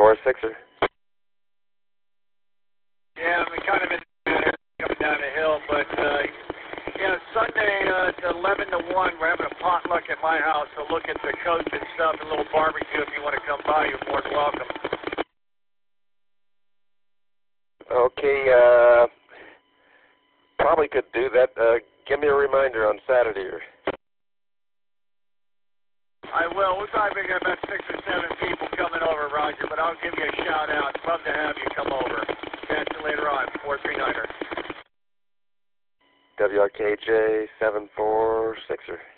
746er. Yeah, I'm kind of in coming down the hill, but yeah, Sunday it's 11 to 1. We're having a potluck at my house to look at the coach and stuff, a little barbecue. If you want to come by, you're more than welcome. Okay, probably could do that. Give me a reminder on Saturday. I will. We'll probably got about 6 or 7 people coming over, Roger, but I'll give you a shout out. Love to have you come over. Catch you later on, 439er. WRKJ 746er.